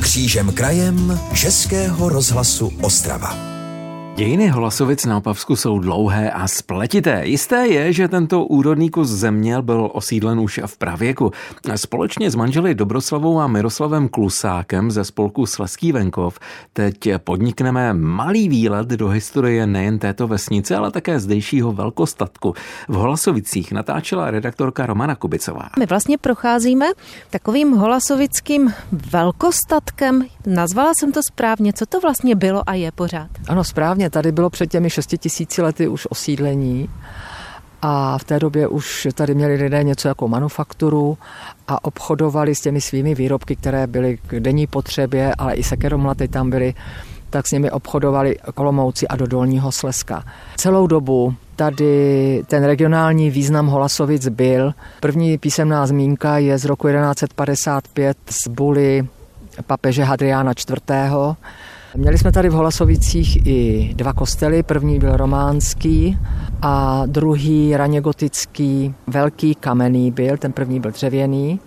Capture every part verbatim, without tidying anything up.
Křížem krajem Českého rozhlasu Ostrava. Dějiny Holasovic na Opavsku jsou dlouhé a spletité. Jisté je, že tento úrodný kus země byl osídlen už v pravěku. Společně s manželi Dobroslavou a Miroslavem Klusákem ze spolku Slezský venkov teď podnikneme malý výlet do historie nejen této vesnice, ale také zdejšího velkostatku. V Holasovicích natáčela redaktorka Romana Kubicová. My vlastně procházíme takovým holasovickým velkostatkem. Nazvala jsem to správně. Co to vlastně bylo a je pořád? Ano, správně. Tady bylo před těmi šesti tisíci lety už osídlení a v té době už tady měli lidé něco jako manufakturu a obchodovali s těmi svými výrobky, které byly k denní potřebě, ale i sekeromlaty tam byly, tak s nimi obchodovali k Olomouci a do Dolního Slezska. Celou dobu tady ten regionální význam Holasovic byl. První písemná zmínka je z roku jedenáct set padesát pět z buly papeže Hadriána čtvrtého. Měli jsme tady v Holasovicích i dva kostely. První byl románský a druhý raně gotický, velký kamenný byl, ten první byl dřevěný.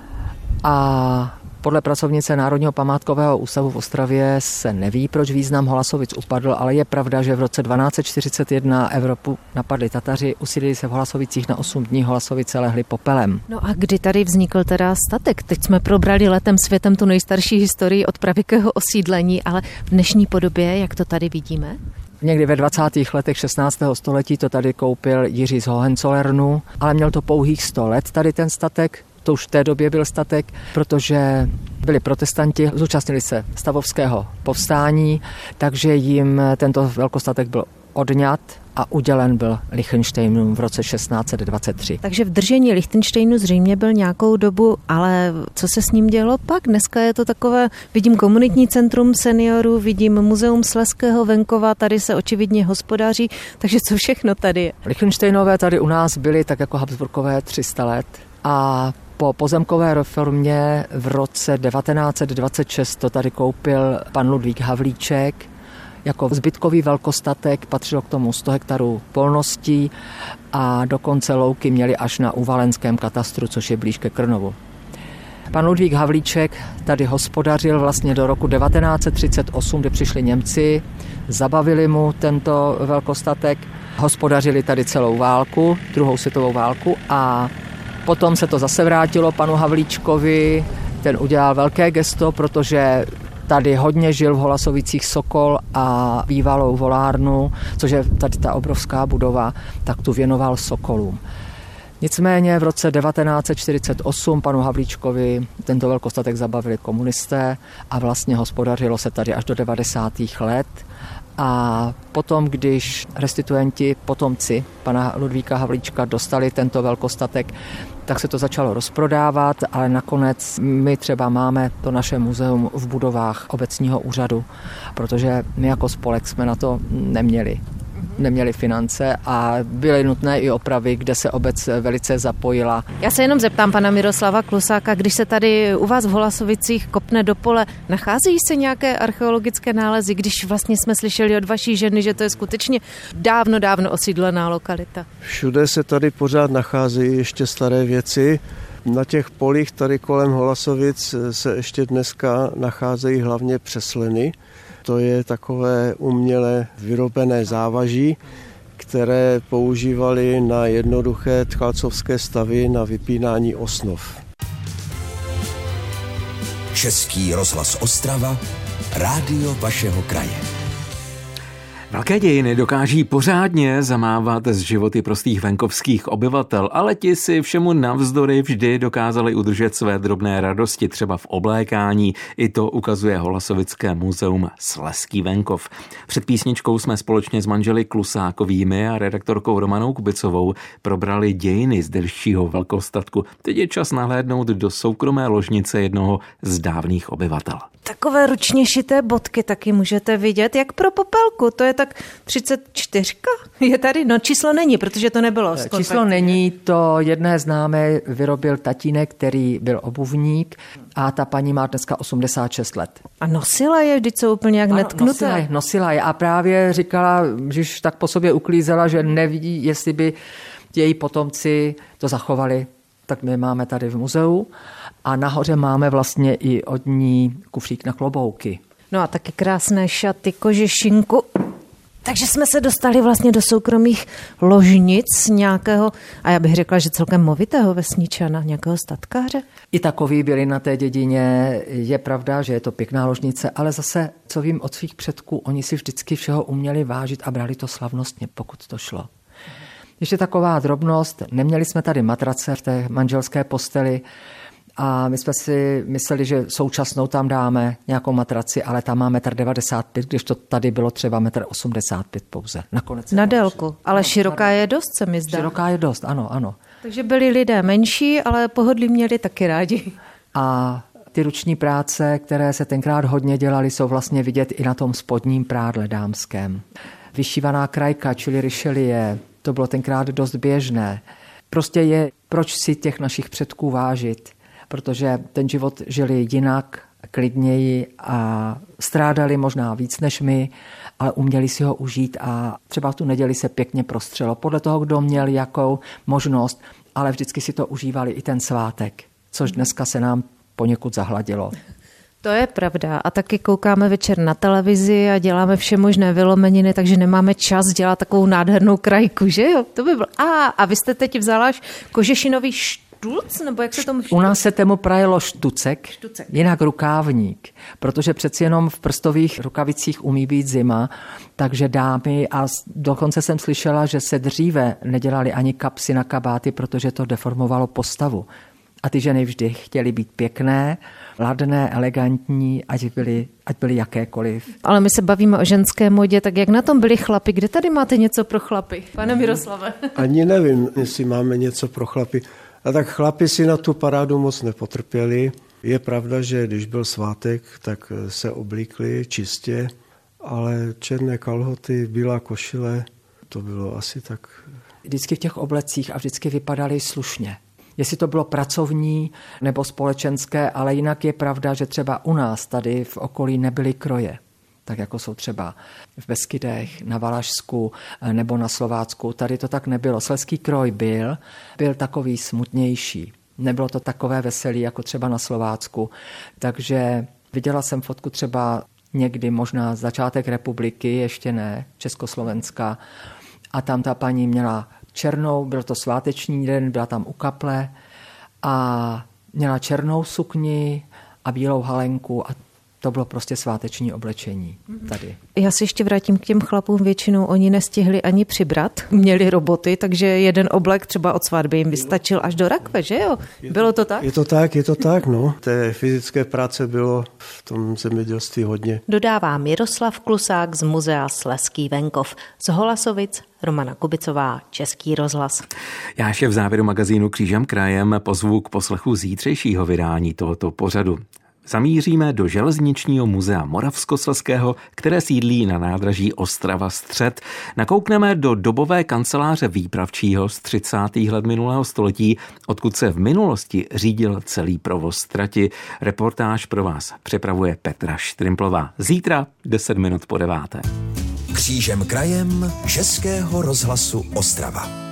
A podle pracovnice Národního památkového ústavu v Ostravě se neví, proč význam Holasovic upadl, ale je pravda, že v roce dvanáct set čtyřicet jedna Evropu napadli Tataři, usídlili se v Holasovicích na osm dní, Holasovice lehly popelem. No a kdy tady vznikl teda statek? Teď jsme probrali letem světem tu nejstarší historii od pravěkého osídlení, ale v dnešní podobě, jak to tady vidíme? Někdy ve dvacátých letech šestnáctého století to tady koupil Jiří z Hohenzollernu, ale měl to pouhých sto let tady ten statek. To už v té době byl statek, protože byli protestanti, zúčastnili se stavovského povstání, takže jim tento velkostatek byl odňat a udělen byl Lichtenštejnům v roce šestnáct set dvacet tři. Takže v držení Lichtenštejnu zřejmě byl nějakou dobu, ale co se s ním dělo pak? Dneska je to takové, vidím komunitní centrum seniorů, vidím muzeum Slezského venkova, tady se očividně hospodaří, takže co všechno tady je? Lichtenštejnové tady u nás byli tak jako Habsburkové tři sta let a po pozemkové reformě v roce devatenáct set dvacet šest to tady koupil pan Ludvík Havlíček. Jako zbytkový velkostatek patřilo k tomu sto hektarů polností a dokonce louky měli až na Uvalenském katastru, což je blíž ke Krnovu. Pan Ludvík Havlíček tady hospodařil vlastně do roku devatenáct set třicet osm, kdy přišli Němci, zabavili mu tento velkostatek, hospodařili tady celou válku, druhou světovou válku a potom se to zase vrátilo panu Havlíčkovi, ten udělal velké gesto, protože tady hodně žil v Holasovicích Sokol a bývalou volárnu, což je tady ta obrovská budova, tak tu věnoval sokolům. Nicméně v roce devatenáct set čtyřicet osm panu Havlíčkovi tento velkostatek zabavili komunisté a vlastně hospodařilo se tady až do devadesátých let. A potom, když restituenti, potomci pana Ludvíka Havlíčka dostali tento velkostatek, tak se to začalo rozprodávat, ale nakonec my třeba máme to naše muzeum v budovách obecního úřadu, protože my jako spolek jsme na to neměli. neměli finance a byly nutné i opravy, kde se obec velice zapojila. Já se jenom zeptám pana Miroslava Klusáka, když se tady u vás v Holasovicích kopne do pole, nachází se nějaké archeologické nálezy, když vlastně jsme slyšeli od vaší ženy, že to je skutečně dávno, dávno osídlená lokalita? Všude se tady pořád nacházejí ještě staré věci. Na těch polích tady kolem Holasovic se ještě dneska nacházejí hlavně přesleny. To je takové uměle vyrobené závaží, které používali na jednoduché tchalcovské stavy na vypínání osnov. Český rozhlas Ostrava, rádio vašeho kraje. Velké dějiny dokáží pořádně zamávat z životy prostých venkovských obyvatel, ale ti si všemu navzdory vždy dokázali udržet své drobné radosti, třeba v oblékání. I to ukazuje Holasovické muzeum Slezský venkov. Před písničkou jsme společně s manželi Klusákovými a redaktorkou Romanou Kubicovou probrali dějiny z delšího velkostatku. Teď je čas nahlédnout do soukromé ložnice jednoho z dávných obyvatel. Takové ručně šité bodky taky můžete vidět, jak pro popelku. To je tak třicet čtyři je tady. No číslo není, protože to nebylo. Číslo není, to jedné známé vyrobil tatínek, který byl obuvník a ta paní má dneska osmdesát šest let. A nosila je, vždyť jsou úplně jak netknuté. Nosila je, nosila je a právě říkala, že tak po sobě uklízela, že nevidí, jestli by její potomci to zachovali tak my máme tady v muzeu a nahoře máme vlastně i od ní kufřík na klobouky. No a taky krásné šaty, kožešinku. Takže jsme se dostali vlastně do soukromých ložnic nějakého, a já bych řekla, že celkem movitého vesničana, nějakého statkáře. I takový byli na té dědině. Je pravda, že je to pěkná ložnice, ale zase, co vím od svých předků, oni si vždycky všeho uměli vážit a brali to slavnostně, pokud to šlo. Ještě taková drobnost, neměli jsme tady matrace v té manželské posteli, a my jsme si mysleli, že současnou tam dáme nějakou matraci, ale tam má metr devadesát pět, když to tady bylo třeba metr osmdesát pět pouze. Nakonec na délku, ale široká je dost, se mi zdá. Široká je dost, ano, ano. Takže byli lidé menší, ale pohodlí měli taky rádi. A ty ruční práce, které se tenkrát hodně dělaly, jsou vlastně vidět i na tom spodním prádle dámském. Vyšívaná krajka, čili Richelieu, to bylo tenkrát dost běžné. Prostě je, proč si těch našich předků vážit, protože ten život žili jinak, klidněji a strádali možná víc než my, ale uměli si ho užít a třeba v tu neděli se pěkně prostřelo. Podle toho, kdo měl jakou možnost, ale vždycky si to užívali i ten svátek, což dneska se nám poněkud zahladilo. To je pravda. A taky koukáme večer na televizi a děláme vše možné vylomeniny, takže nemáme čas dělat takovou nádhernou krajku, že jo? To by bylo. A, a vy jste teď vzala až kožešinový štulc, nebo jak se tomu štuc? U nás se tomu prajelo štucek, štucek, jinak rukávník, protože přeci jenom v prstových rukavicích umí být zima, takže dámy, a dokonce jsem slyšela, že se dříve nedělali ani kapsy na kabáty, protože to deformovalo postavu. A ty ženy vždy chtěly být pěkné, ladné, elegantní, ať byly, ať byly jakékoliv. Ale my se bavíme o ženské modě, tak jak na tom byli chlapi? Kde tady máte něco pro chlapy, pane Miroslave? Ani nevím, jestli máme něco pro chlapy. A tak chlapi si na tu parádu moc nepotrpěli. Je pravda, že když byl svátek, tak se oblíkli čistě, ale černé kalhoty, bílá košile, to bylo asi tak. Vždycky v těch oblecích a vždycky vypadali slušně. Jestli to bylo pracovní nebo společenské, ale jinak je pravda, že třeba u nás tady v okolí nebyly kroje. Tak jako jsou třeba v Beskydech, na Valašsku nebo na Slovácku. Tady to tak nebylo. Slezský kroj byl, byl takový smutnější. Nebylo to takové veselý jako třeba na Slovácku. Takže viděla jsem fotku třeba někdy, možná začátek republiky, ještě ne, Československa. A tam ta paní měla černou, byl to sváteční den, byla tam u kaple a měla černou sukni a bílou halenku a to bylo prostě sváteční oblečení tady. Já se ještě vrátím k těm chlapům. Většinou oni nestihli ani přibrat, měli roboty, takže jeden oblek třeba od svatby jim vystačil až do rakve, že jo? Bylo to tak? Je to tak, je to tak, no. Té fyzické práce bylo v tom zemědělství hodně. Dodává Miroslav Klusák z muzea Slezský venkov. Z Holasovic Romana Kubicová, Český rozhlas. Já ještě v závěru magazínu Křížem krajem pozvu k poslechu zítřejšího vydání tohoto pořadu. Zamíříme do Železničního muzea Moravskoslezského, které sídlí na nádraží Ostrava Střed. Nakoukneme do dobové kanceláře výpravčího z třicátých let minulého století, odkud se v minulosti řídil celý provoz trati. Reportáž pro vás připravuje Petra Štrimplová. Zítra deset minut po deváté. Křížem krajem Českého rozhlasu Ostrava.